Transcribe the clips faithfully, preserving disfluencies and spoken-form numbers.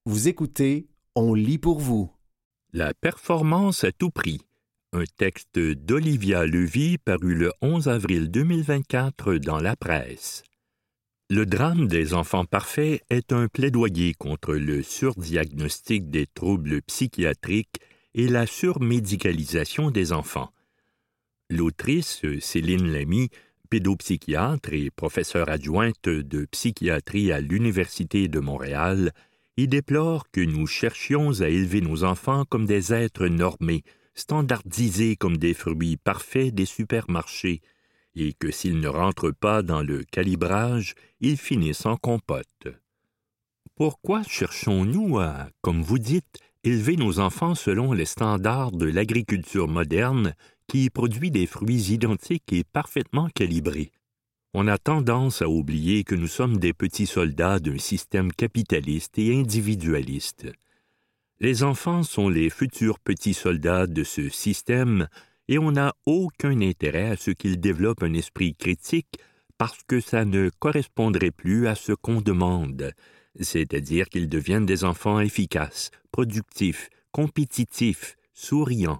Vous écoutez, on lit pour vous. La performance à tout prix. Un texte d'Olivia Levy paru le onze avril deux mille vingt-quatre dans la presse. Le drame des enfants parfaits est un plaidoyer contre le surdiagnostic des troubles psychiatriques et la surmédicalisation des enfants. L'autrice, Céline Lamy, pédopsychiatre et professeure adjointe de psychiatrie à l'Université de Montréal, y déplore que nous cherchions à élever nos enfants comme des êtres normés, standardisés comme des fruits parfaits des supermarchés, et que s'ils ne rentrent pas dans le calibrage, ils finissent en compote. Pourquoi cherchons-nous à, comme vous dites, élever nos enfants selon les standards de l'agriculture moderne qui produit des fruits identiques et parfaitement calibrés? On a tendance à oublier que nous sommes des petits soldats d'un système capitaliste et individualiste. Les enfants sont les futurs petits soldats de ce système et on n'a aucun intérêt à ce qu'ils développent un esprit critique parce que ça ne correspondrait plus à ce qu'on demande, c'est-à-dire qu'ils deviennent des enfants efficaces, productifs, compétitifs, souriants.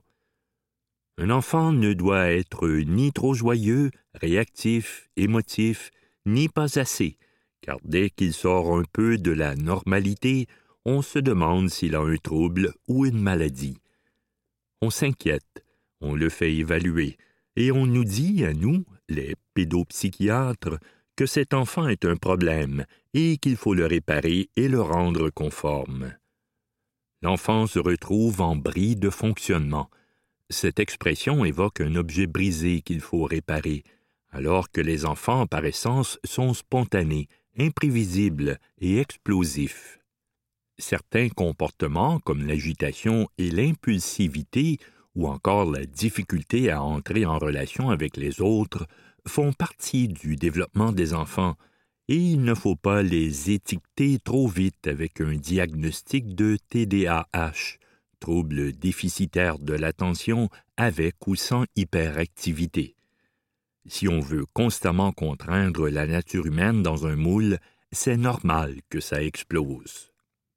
Un enfant ne doit être ni trop joyeux, réactif, émotif, ni pas assez, car dès qu'il sort un peu de la normalité, on se demande s'il a un trouble ou une maladie. On s'inquiète, on le fait évaluer, et on nous dit, à nous, les pédopsychiatres, que cet enfant est un problème et qu'il faut le réparer et le rendre conforme. L'enfant se retrouve en bris de fonctionnement. Cette expression évoque un objet brisé qu'il faut réparer, alors que les enfants, par essence, sont spontanés, imprévisibles et explosifs. Certains comportements, comme l'agitation et l'impulsivité, ou encore la difficulté à entrer en relation avec les autres, font partie du développement des enfants, et il ne faut pas les étiqueter trop vite avec un diagnostic de T D A H, trouble déficitaire de l'attention avec ou sans hyperactivité. Si on veut constamment contraindre la nature humaine dans un moule, c'est normal que ça explose.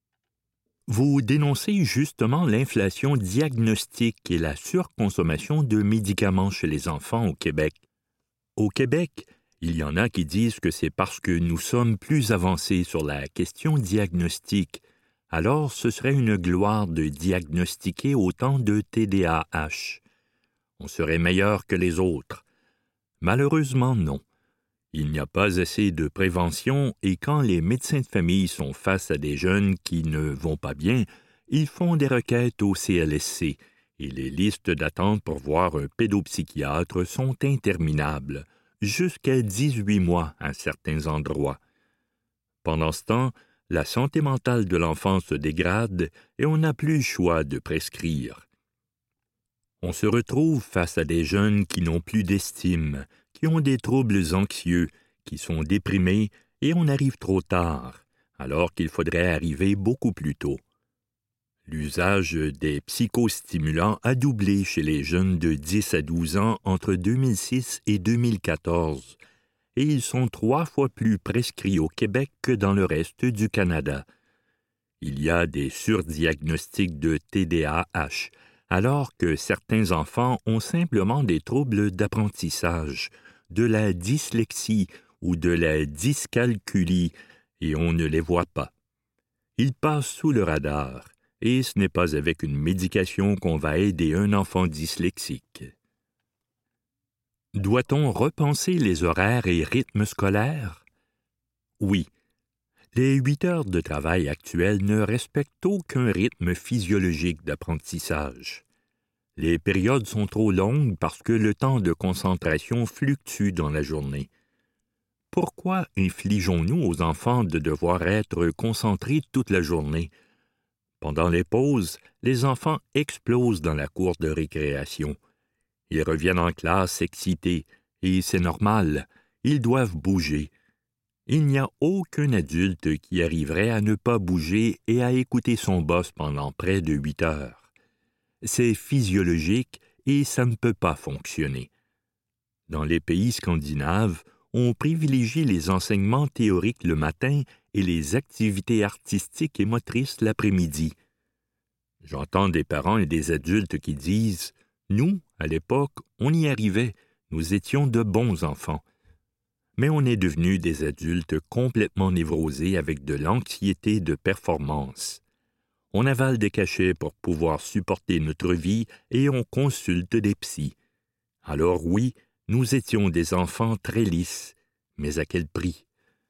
Vous dénoncez justement l'inflation diagnostique et la surconsommation de médicaments chez les enfants au Québec. Au Québec, il y en a qui disent que c'est parce que nous sommes plus avancés sur la question diagnostique. Alors, ce serait une gloire de diagnostiquer autant de T D A H. On serait meilleur que les autres. Malheureusement, non. Il n'y a pas assez de prévention et quand les médecins de famille sont face à des jeunes qui ne vont pas bien, ils font des requêtes au C L S C et les listes d'attente pour voir un pédopsychiatre sont interminables, jusqu'à dix-huit mois à certains endroits. Pendant ce temps, la santé mentale de l'enfant se dégrade et on n'a plus le choix de prescrire. On se retrouve face à des jeunes qui n'ont plus d'estime, qui ont des troubles anxieux, qui sont déprimés et on arrive trop tard, alors qu'il faudrait arriver beaucoup plus tôt. L'usage des psychostimulants a doublé chez les jeunes de dix à douze ans entre deux mille six et deux mille quatorze, et ils sont trois fois plus prescrits au Québec que dans le reste du Canada. Il y a des surdiagnostics de T D A H, alors que certains enfants ont simplement des troubles d'apprentissage, de la dyslexie ou de la dyscalculie, et on ne les voit pas. Ils passent sous le radar, et ce n'est pas avec une médication qu'on va aider un enfant dyslexique. Doit-on repenser les horaires et rythmes scolaires? Oui. Les huit heures de travail actuelles ne respectent aucun rythme physiologique d'apprentissage. Les périodes sont trop longues parce que le temps de concentration fluctue dans la journée. Pourquoi infligeons-nous aux enfants de devoir être concentrés toute la journée? Pendant les pauses, les enfants explosent dans la cour de récréation. Ils reviennent en classe excités, et c'est normal, ils doivent bouger. Il n'y a aucun adulte qui arriverait à ne pas bouger et à écouter son boss pendant près de huit heures. C'est physiologique et ça ne peut pas fonctionner. Dans les pays scandinaves, on privilégie les enseignements théoriques le matin et les activités artistiques et motrices l'après-midi. J'entends des parents et des adultes qui disent « Nous, à l'époque, on y arrivait, nous étions de bons enfants. » Mais on est devenus des adultes complètement névrosés avec de l'anxiété de performance. On avale des cachets pour pouvoir supporter notre vie et on consulte des psys. Alors oui, nous étions des enfants très lisses, mais à quel prix?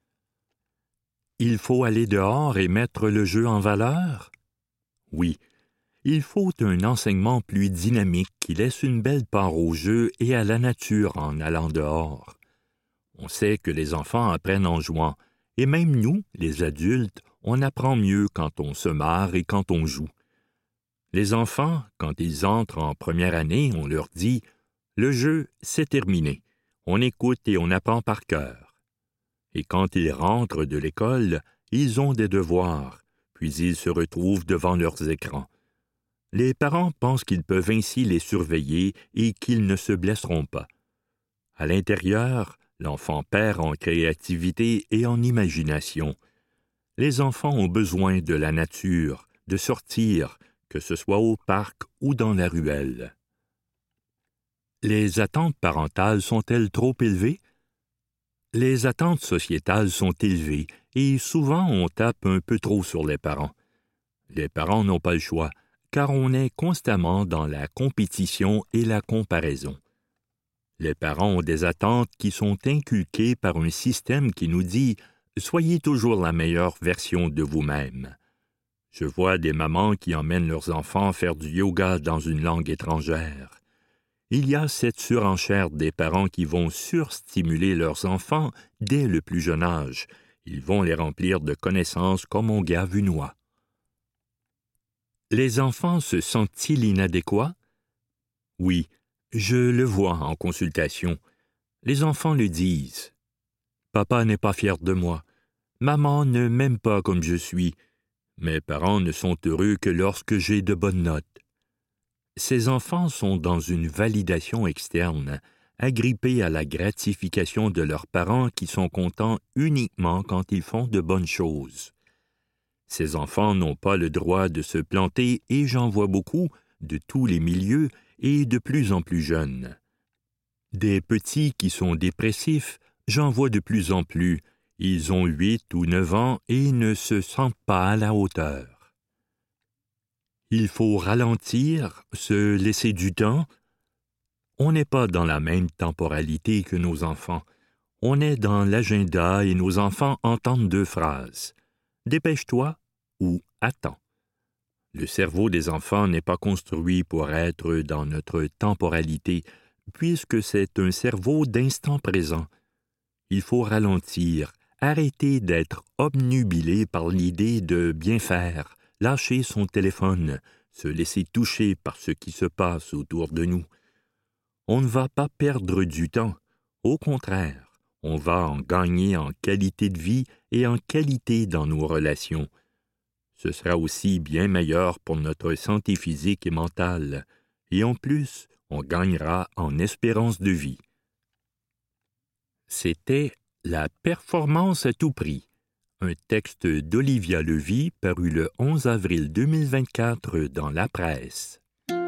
Il faut aller dehors et mettre le jeu en valeur? Oui, il faut un enseignement plus dynamique qui laisse une belle part au jeu et à la nature en allant dehors. On sait que les enfants apprennent en jouant, et même nous, les adultes, on apprend mieux quand on se marre et quand on joue. Les enfants, quand ils entrent en première année, on leur dit « Le jeu, c'est terminé. On écoute et on apprend par cœur. » Et quand ils rentrent de l'école, ils ont des devoirs, puis ils se retrouvent devant leurs écrans. Les parents pensent qu'ils peuvent ainsi les surveiller et qu'ils ne se blesseront pas. À l'intérieur, l'enfant perd en créativité et en imagination. Les enfants ont besoin de la nature, de sortir, que ce soit au parc ou dans la ruelle. Les attentes parentales sont-elles trop élevées? Les attentes sociétales sont élevées et souvent on tape un peu trop sur les parents. Les parents n'ont pas le choix, car on est constamment dans la compétition et la comparaison. Les parents ont des attentes qui sont inculquées par un système qui nous dit « Soyez toujours la meilleure version de vous-même ». Je vois des mamans qui emmènent leurs enfants faire du yoga dans une langue étrangère. Il y a cette surenchère des parents qui vont surstimuler leurs enfants dès le plus jeune âge. Ils vont les remplir de connaissances comme on gave une oie. Les enfants se sentent-ils inadéquats? Oui, je le vois en consultation. Les enfants le disent. Papa n'est pas fier de moi. Maman ne m'aime pas comme je suis. Mes parents ne sont heureux que lorsque j'ai de bonnes notes. Ces enfants sont dans une validation externe, agrippés à la gratification de leurs parents qui sont contents uniquement quand ils font de bonnes choses. Ces enfants n'ont pas le droit de se planter et j'en vois beaucoup, de tous les milieux et de plus en plus jeunes. Des petits qui sont dépressifs, j'en vois de plus en plus. Ils ont huit ou neuf ans et ne se sentent pas à la hauteur. Il faut ralentir, se laisser du temps. On n'est pas dans la même temporalité que nos enfants. On est dans l'agenda et nos enfants entendent deux phrases. Dépêche-toi ou attends. Le cerveau des enfants n'est pas construit pour être dans notre temporalité, puisque c'est un cerveau d'instant présent. Il faut ralentir, arrêter d'être obnubilé par l'idée de bien faire, lâcher son téléphone, se laisser toucher par ce qui se passe autour de nous. On ne va pas perdre du temps, au contraire, on va en gagner en qualité de vie et en qualité dans nos relations. Ce sera aussi bien meilleur pour notre santé physique et mentale, et en plus, on gagnera en espérance de vie. C'était La performance à tout prix, un texte d'Olivia Levy paru le onze avril deux mille vingt-quatre dans La Presse.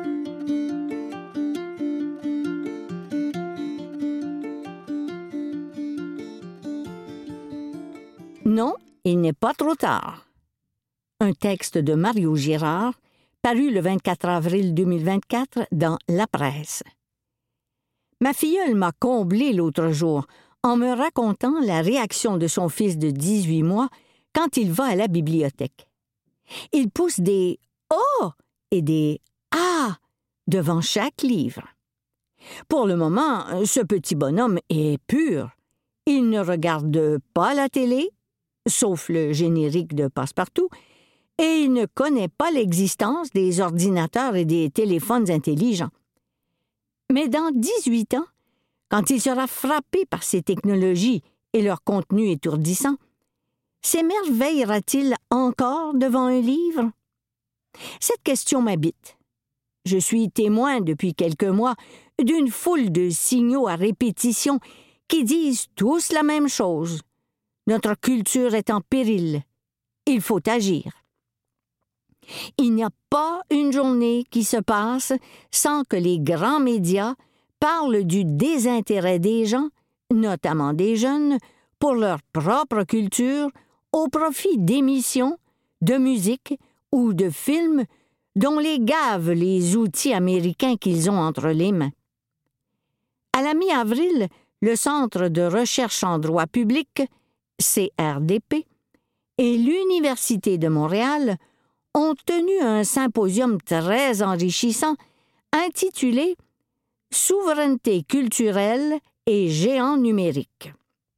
Non, il n'est pas trop tard. Un texte de Mario Girard, paru le vingt-quatre avril deux mille vingt-quatre dans La Presse. Ma filleule m'a comblé l'autre jour en me racontant la réaction de son fils de dix-huit mois quand il va à la bibliothèque. Il pousse des « Oh » et des « Ah » devant chaque livre. Pour le moment, ce petit bonhomme est pur. Il ne regarde pas la télé, sauf le générique de Passepartout, et il ne connaît pas l'existence des ordinateurs et des téléphones intelligents. Mais dans dix-huit ans, quand il sera frappé par ces technologies et leur contenu étourdissant, s'émerveillera-t-il encore devant un livre? Cette question m'habite. Je suis témoin depuis quelques mois d'une foule de signaux à répétition qui disent tous la même chose. Notre culture est en péril. Il faut agir. Il n'y a pas une journée qui se passe sans que les grands médias parlent du désintérêt des gens, notamment des jeunes, pour leur propre culture, au profit d'émissions, de musique ou de films dont les gavent les outils américains qu'ils ont entre les mains. À la mi-avril, le Centre de recherche en droit public, C R D P, et l'Université de Montréal ont tenu un symposium très enrichissant intitulé « Souveraineté culturelle et géants numériques ».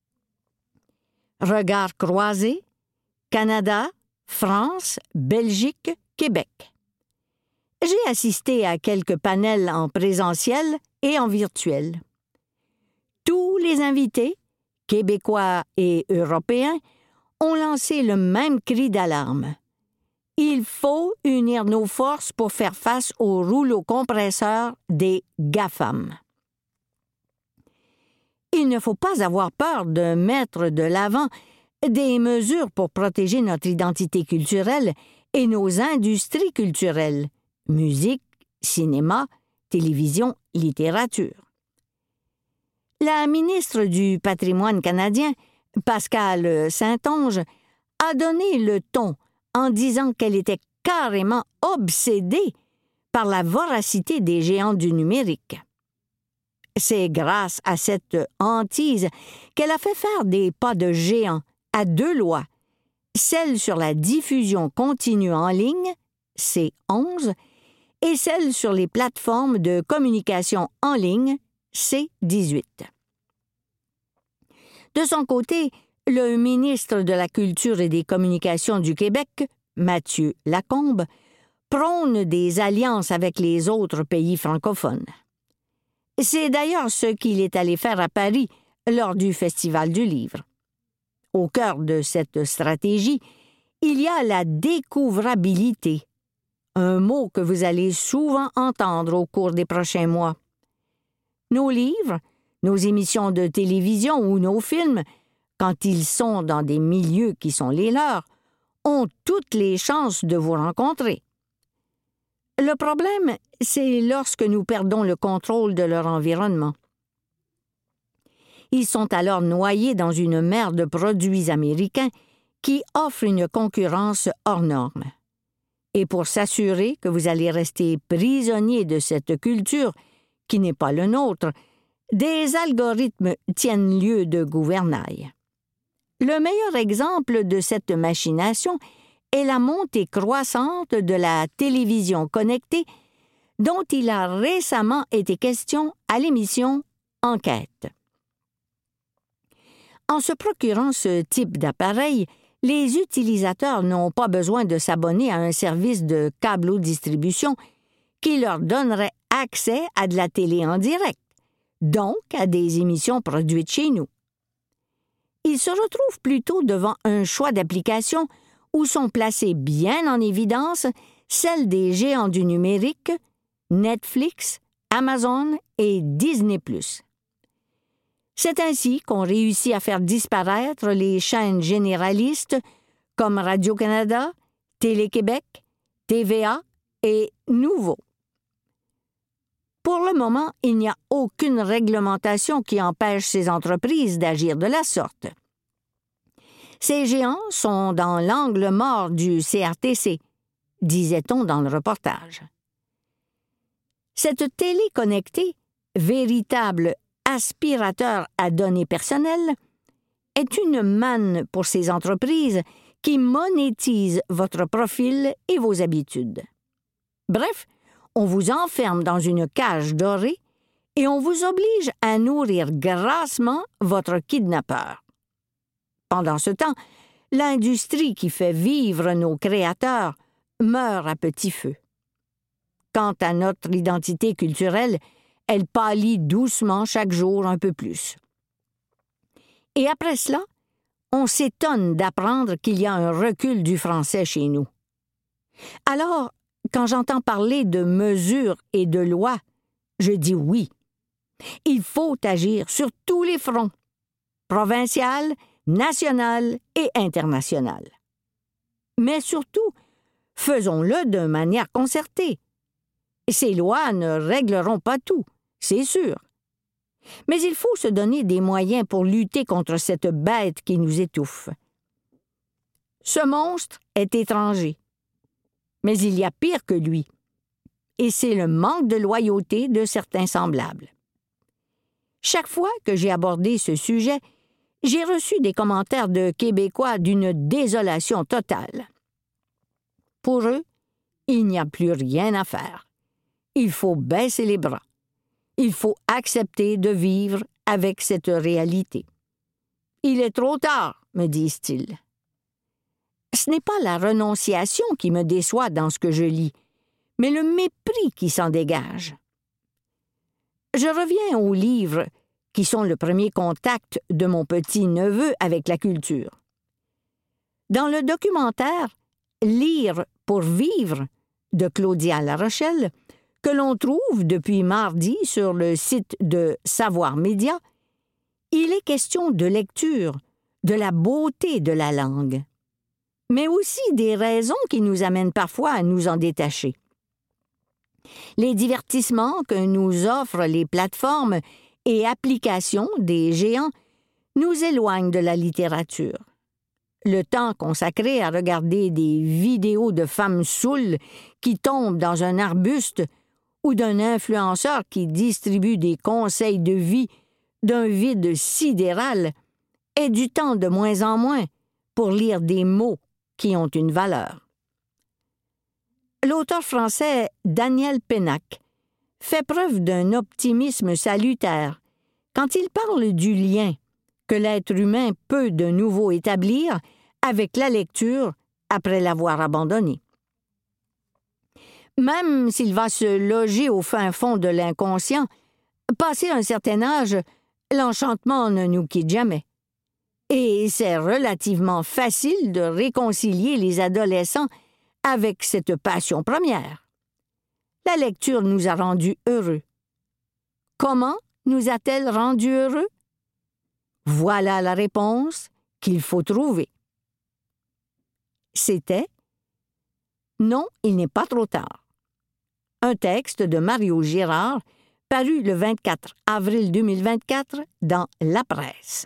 Regards croisés, Canada, France, Belgique, Québec. J'ai assisté à quelques panels en présentiel et en virtuel. Tous les invités, québécois et européens, ont lancé le même cri d'alarme. Il faut unir nos forces pour faire face au rouleau compresseur des GAFAM. Il ne faut pas avoir peur de mettre de l'avant des mesures pour protéger notre identité culturelle et nos industries culturelles, musique, cinéma, télévision, littérature. La ministre du Patrimoine canadien, Pascale Saint-Onge, a donné le ton en disant qu'elle était carrément obsédée par la voracité des géants du numérique. C'est grâce à cette hantise qu'elle a fait faire des pas de géant à deux lois, celle sur la diffusion continue en ligne, C onze, et celle sur les plateformes de communication en ligne, C dix-huit. De son côté, le ministre de la Culture et des Communications du Québec, Mathieu Lacombe, prône des alliances avec les autres pays francophones. C'est d'ailleurs ce qu'il est allé faire à Paris lors du Festival du Livre. Au cœur de cette stratégie, il y a la découvrabilité, un mot que vous allez souvent entendre au cours des prochains mois. Nos livres, nos émissions de télévision ou nos films, quand ils sont dans des milieux qui sont les leurs, ont toutes les chances de vous rencontrer. Le problème, c'est lorsque nous perdons le contrôle de leur environnement. Ils sont alors noyés dans une mer de produits américains qui offrent une concurrence hors norme. Et pour s'assurer que vous allez rester prisonnier de cette culture qui n'est pas le nôtre, des algorithmes tiennent lieu de gouvernail. Le meilleur exemple de cette machination est la montée croissante de la télévision connectée dont il a récemment été question à l'émission Enquête. En se procurant ce type d'appareil, les utilisateurs n'ont pas besoin de s'abonner à un service de câble-distribution qui leur donnerait accès à de la télé en direct, donc à des émissions produites chez nous. Ils se retrouvent plutôt devant un choix d'applications où sont placées bien en évidence celles des géants du numérique, Netflix, Amazon et Disney plus. C'est ainsi qu'on réussit à faire disparaître les chaînes généralistes comme Radio-Canada, Télé-Québec, T V A et Nouveau. Pour le moment, il n'y a aucune réglementation qui empêche ces entreprises d'agir de la sorte. Ces géants sont dans l'angle mort du C R T C, disait-on dans le reportage. Cette télé connectée, véritable aspirateur à données personnelles, est une manne pour ces entreprises qui monétisent votre profil et vos habitudes. Bref, on vous enferme dans une cage dorée et on vous oblige à nourrir grassement votre kidnappeur. Pendant ce temps, l'industrie qui fait vivre nos créateurs meurt à petit feu. Quant à notre identité culturelle, elle pâlit doucement chaque jour un peu plus. Et après cela, on s'étonne d'apprendre qu'il y a un recul du français chez nous. Alors, quand j'entends parler de mesures et de lois, je dis oui. Il faut agir sur tous les fronts, provinciales, nationales et internationales. Mais surtout, faisons-le de manière concertée. Ces lois ne régleront pas tout, c'est sûr. Mais il faut se donner des moyens pour lutter contre cette bête qui nous étouffe. Ce monstre est étranger, mais il y a pire que lui, et c'est le manque de loyauté de certains semblables. Chaque fois que j'ai abordé ce sujet, j'ai reçu des commentaires de Québécois d'une désolation totale. Pour eux, il n'y a plus rien à faire. Il faut baisser les bras. Il faut accepter de vivre avec cette réalité. Il est trop tard, me disent-ils. Ce n'est pas la renonciation qui me déçoit dans ce que je lis, mais le mépris qui s'en dégage. Je reviens aux livres qui sont le premier contact de mon petit-neveu avec la culture. Dans le documentaire « Lire pour vivre » de Claudia Larochelle, que l'on trouve depuis mardi sur le site de Savoir Média, il est question de lecture, de la beauté de la langue, mais aussi des raisons qui nous amènent parfois à nous en détacher. Les divertissements que nous offrent les plateformes et applications des géants nous éloignent de la littérature. Le temps consacré à regarder des vidéos de femmes saoules qui tombent dans un arbuste ou d'un influenceur qui distribue des conseils de vie d'un vide sidéral est du temps de moins en moins pour lire des mots qui ont une valeur. L'auteur français Daniel Pénac fait preuve d'un optimisme salutaire quand il parle du lien que l'être humain peut de nouveau établir avec la lecture après l'avoir abandonnée. Même s'il va se loger au fin fond de l'inconscient, passé un certain âge, l'enchantement ne nous quitte jamais. Et c'est relativement facile de réconcilier les adolescents avec cette passion première. La lecture nous a rendus heureux. Comment nous a-t-elle rendus heureux? Voilà la réponse qu'il faut trouver. C'était « Non, il n'est pas trop tard ». Un texte de Mario Girard, paru le vingt-quatre avril deux mille vingt-quatre dans La Presse.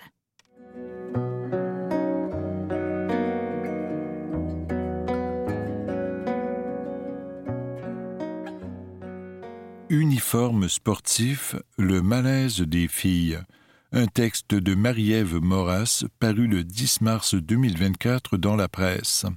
Uniforme sportif, le malaise des filles. Un texte de Marie-Ève Moras, paru le dix mars deux mille vingt-quatre dans La Presse.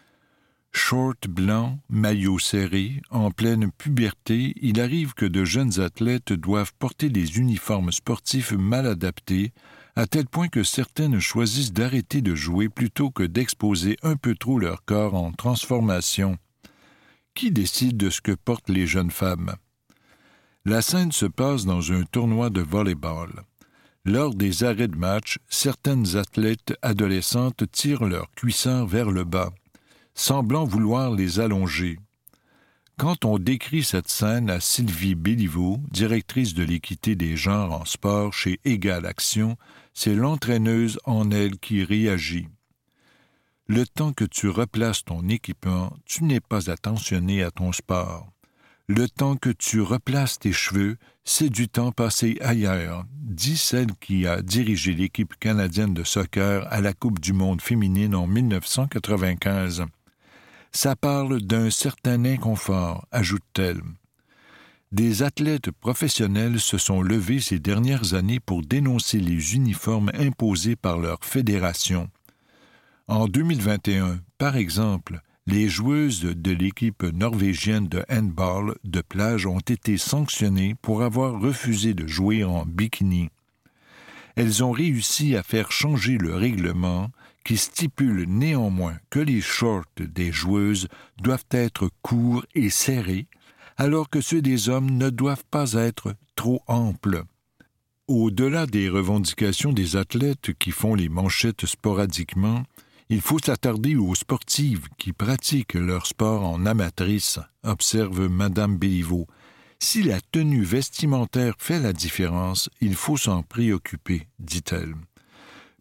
Short blanc, maillot serré, en pleine puberté, il arrive que de jeunes athlètes doivent porter des uniformes sportifs mal adaptés, à tel point que certaines choisissent d'arrêter de jouer plutôt que d'exposer un peu trop leur corps en transformation. Qui décide de ce que portent les jeunes femmes? La scène se passe dans un tournoi de volley-ball. Lors des arrêts de match, certaines athlètes adolescentes tirent leurs cuissards vers le bas, semblant vouloir les allonger. Quand on décrit cette scène à Sylvie Béliveau, directrice de l'équité des genres en sport chez Égale Action, c'est l'entraîneuse en elle qui réagit. Le temps que tu replaces ton équipement, tu n'es pas attentionné à ton sport. Le temps que tu replaces tes cheveux, c'est du temps passé ailleurs, dit celle qui a dirigé l'équipe canadienne de soccer à la Coupe du monde féminine en dix-neuf cent quatre-vingt-quinze. Ça parle d'un certain inconfort, ajoute-t-elle. Des athlètes professionnels se sont levés ces dernières années pour dénoncer les uniformes imposés par leur fédération. En deux mille vingt et un, par exemple, les joueuses de l'équipe norvégienne de handball de plage ont été sanctionnées pour avoir refusé de jouer en bikini. Elles ont réussi à faire changer le règlement qui stipule néanmoins que les shorts des joueuses doivent être courts et serrés, alors que ceux des hommes ne doivent pas être trop amples. Au-delà des revendications des athlètes qui font les manchettes sporadiquement, il faut s'attarder aux sportives qui pratiquent leur sport en amatrice, observe Madame Béliveau. Si la tenue vestimentaire fait la différence, il faut s'en préoccuper, dit-elle.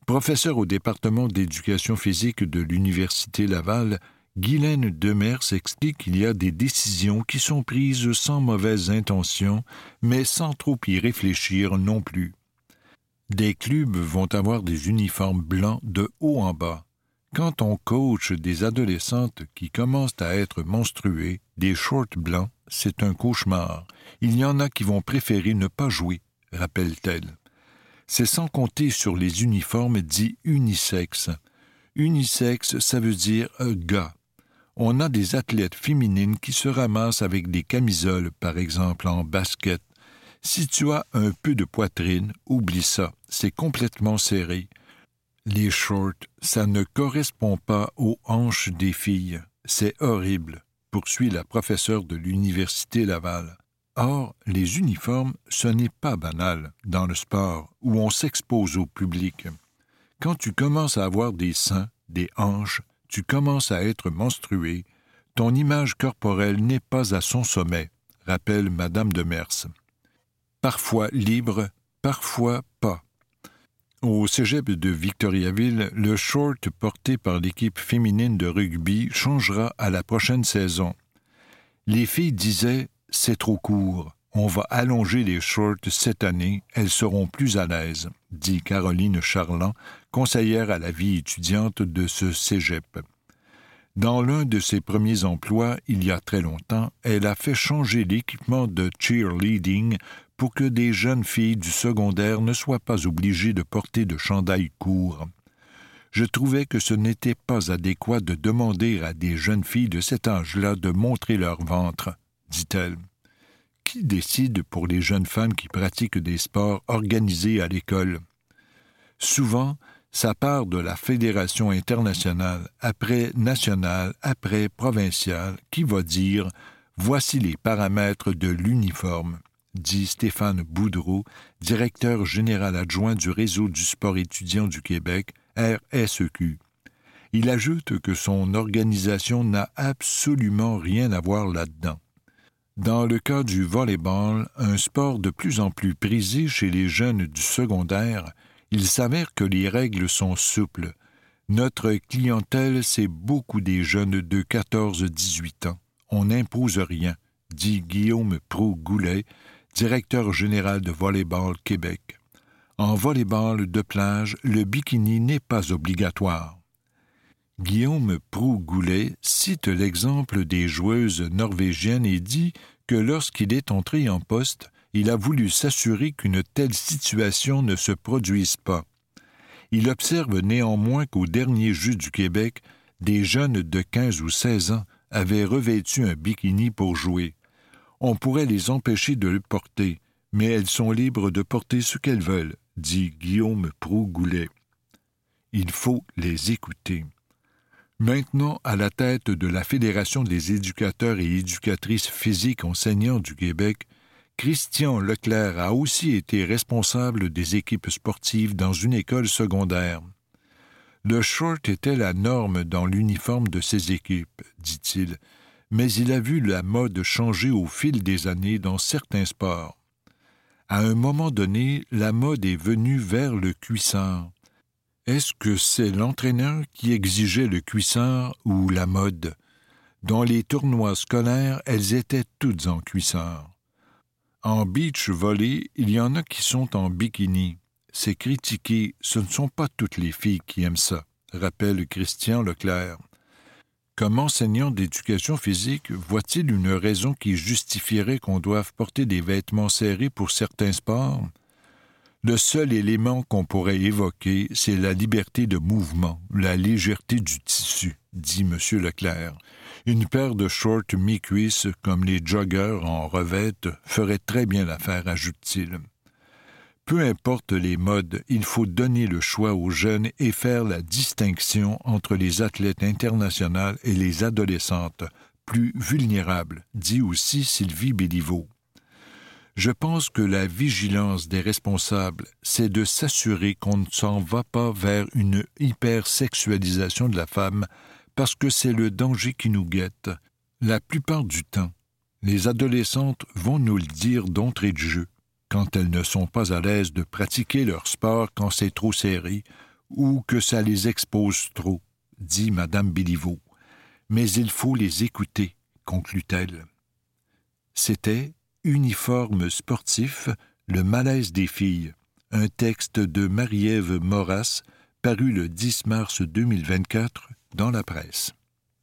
Professeur au département d'éducation physique de l'Université Laval, Guylaine Demers explique qu'il y a des décisions qui sont prises sans mauvaise intention, mais sans trop y réfléchir non plus. Des clubs vont avoir des uniformes blancs de haut en bas. Quand on coach des adolescentes qui commencent à être menstruées, des shorts blancs, c'est un cauchemar. Il y en a qui vont préférer ne pas jouer, rappelle-t-elle. C'est sans compter sur les uniformes dits unisexes. Unisexe, ça veut dire un gars. On a des athlètes féminines qui se ramassent avec des camisoles, par exemple en basket. Si tu as un peu de poitrine, oublie ça, c'est complètement serré. Les shorts, ça ne correspond pas aux hanches des filles. C'est horrible, poursuit la professeure de l'Université Laval. Or, les uniformes, ce n'est pas banal dans le sport où on s'expose au public. Quand tu commences à avoir des seins, des hanches, tu commences à être menstrué, ton image corporelle n'est pas à son sommet, rappelle Madame Demers. Parfois libre, parfois pas. Au cégep de Victoriaville, le short porté par l'équipe féminine de rugby changera à la prochaine saison. Les filles disaient « c'est trop court, on va allonger les shorts cette année, elles seront plus à l'aise », dit Caroline Charland, conseillère à la vie étudiante de ce cégep. Dans l'un de ses premiers emplois, il y a très longtemps, elle a fait changer l'équipement de cheerleading pour que des jeunes filles du secondaire ne soient pas obligées de porter de chandail court. Je trouvais que ce n'était pas adéquat de demander à des jeunes filles de cet âge-là de montrer leur ventre, dit-elle. Qui décide pour les jeunes femmes qui pratiquent des sports organisés à l'école? Souvent, ça part de la fédération internationale, après nationale, après provinciale, qui va dire « voici les paramètres de l'uniforme », dit Stéphane Boudreau, directeur général adjoint du Réseau du sport étudiant du Québec, R S E Q. Il ajoute que son organisation n'a absolument rien à voir là-dedans. Dans le cas du volleyball, un sport de plus en plus prisé chez les jeunes du secondaire, il s'avère que les règles sont souples. Notre clientèle, c'est beaucoup des jeunes de quatorze à dix-huit ans. On n'impose rien, dit Guillaume Proulx-Goulet, directeur général de Volleyball Québec. En volleyball de plage, le bikini n'est pas obligatoire. Guillaume Proulx-Goulet cite l'exemple des joueuses norvégiennes et dit que lorsqu'il est entré en poste, il a voulu s'assurer qu'une telle situation ne se produise pas. Il observe néanmoins qu'au dernier Jeux du Québec, des jeunes de quinze ou seize ans avaient revêtu un bikini pour jouer. On pourrait les empêcher de le porter, mais elles sont libres de porter ce qu'elles veulent, dit Guillaume Proulx-Goulet. Il faut les écouter. Maintenant, à la tête de la Fédération des éducateurs et éducatrices physiques enseignants du Québec, Christian Leclerc a aussi été responsable des équipes sportives dans une école secondaire. Le short était la norme dans l'uniforme de ces équipes, dit-il, mais il a vu la mode changer au fil des années dans certains sports. À un moment donné, la mode est venue vers le cuissard. Est-ce que c'est l'entraîneur qui exigeait le cuissard ou la mode? Dans les tournois scolaires, elles étaient toutes en cuissard. En beach volley, il y en a qui sont en bikini. C'est critiqué, ce ne sont pas toutes les filles qui aiment ça, rappelle Christian Leclerc. Comme enseignant d'éducation physique, voit-il une raison qui justifierait qu'on doive porter des vêtements serrés pour certains sports? Le seul élément qu'on pourrait évoquer, c'est la liberté de mouvement, la légèreté du tissu, dit M. Leclerc. Une paire de shorts mi-cuisses, comme les joggers en revêtent, ferait très bien l'affaire, ajoute-t-il. Peu importe les modes, il faut donner le choix aux jeunes et faire la distinction entre les athlètes internationales et les adolescentes, plus vulnérables, dit aussi Sylvie Béliveau. Je pense que la vigilance des responsables, c'est de s'assurer qu'on ne s'en va pas vers une hypersexualisation de la femme, parce que c'est le danger qui nous guette. La plupart du temps, les adolescentes vont nous le dire d'entrée de jeu, quand elles ne sont pas à l'aise de pratiquer leur sport quand c'est trop serré, ou que ça les expose trop, dit Madame Béliveau. Mais il faut les écouter, conclut-elle. C'était Uniforme sportif, le malaise des filles, un texte de Marie-Ève Moras, paru le dix mars deux mille vingt-quatre dans la presse.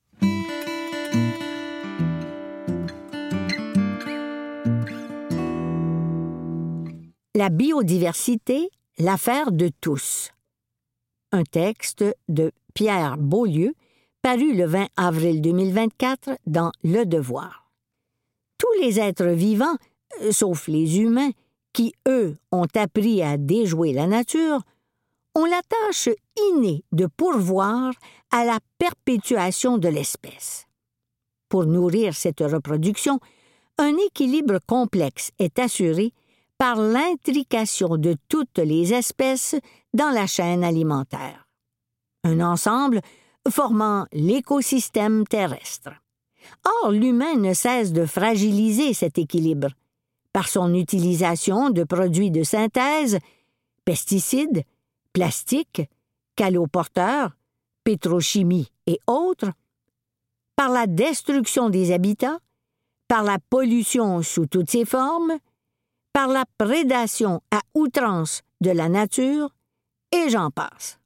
La biodiversité, l'affaire de tous. Un texte de Pierre Beaulieu, paru le vingt avril deux mille vingt-quatre dans Le Devoir. Tous les êtres vivants, sauf les humains, qui, eux, ont appris à déjouer la nature, ont la tâche innée de pourvoir à la perpétuation de l'espèce. Pour nourrir cette reproduction, un équilibre complexe est assuré par l'intrication de toutes les espèces dans la chaîne alimentaire. Un ensemble formant l'écosystème terrestre. Or, l'humain ne cesse de fragiliser cet équilibre par son utilisation de produits de synthèse, pesticides, plastiques, caloporteurs, pétrochimie et autres, par la destruction des habitats, par la pollution sous toutes ses formes, par la prédation à outrance de la nature, et j'en passe.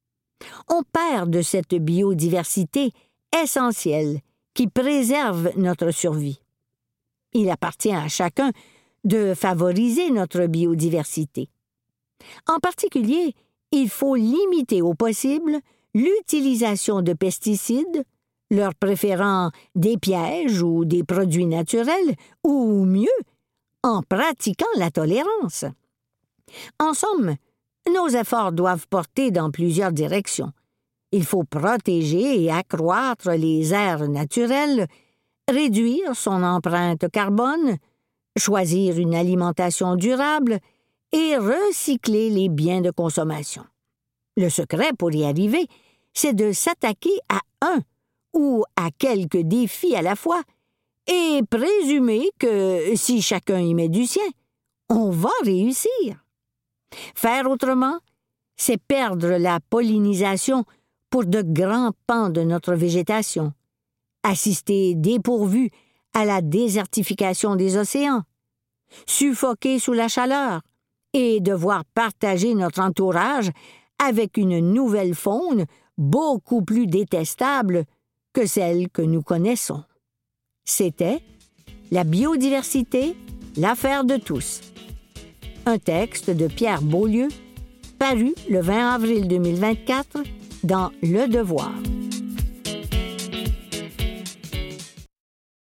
On perd de cette biodiversité essentielle qui préserve notre survie. Il appartient à chacun de favoriser notre biodiversité. En particulier, il faut limiter au possible l'utilisation de pesticides, leur préférant des pièges ou des produits naturels, ou mieux, en pratiquant la tolérance. En somme, nos efforts doivent porter dans plusieurs directions. Il faut protéger et accroître les aires naturelles, réduire son empreinte carbone, choisir une alimentation durable et recycler les biens de consommation. Le secret pour y arriver, c'est de s'attaquer à un ou à quelques défis à la fois et présumer que, si chacun y met du sien, on va réussir. Faire autrement, c'est perdre la pollinisation pour de grands pans de notre végétation, assister dépourvu à la désertification des océans, suffoquer sous la chaleur et devoir partager notre entourage avec une nouvelle faune beaucoup plus détestable que celle que nous connaissons. C'était La biodiversité, l'affaire de tous. Un texte de Pierre Beaulieu, paru le vingt avril deux mille vingt-quatre dans Le Devoir.